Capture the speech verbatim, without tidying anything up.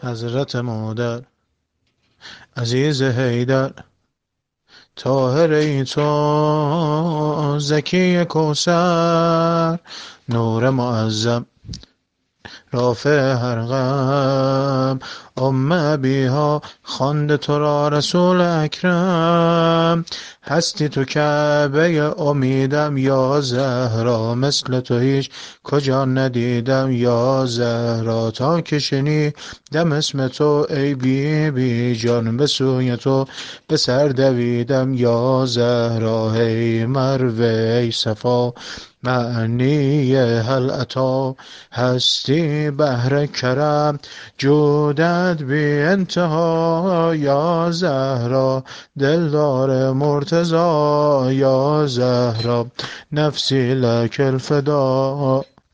حضرت مادر عزیز حیدر، طاهره تو زکی کوثر، نور معظم رافع هر غم، ام بیها خواند تو را رسول اکرم. هستی تو کعبه امیدم یا زهرا، مثل تو هیچ کجا ندیدم یا زهرا. تا که شنیدم اسم تو ای بی بی جان، به سوی تو به سر دویدم یا زهرا. هی مروه ای صفا معنی هل اتی، هستی بحر کرم جودت بی انتها یا زهرا. دلدار مرتضی یا زهرا، نفسی لک الفدا.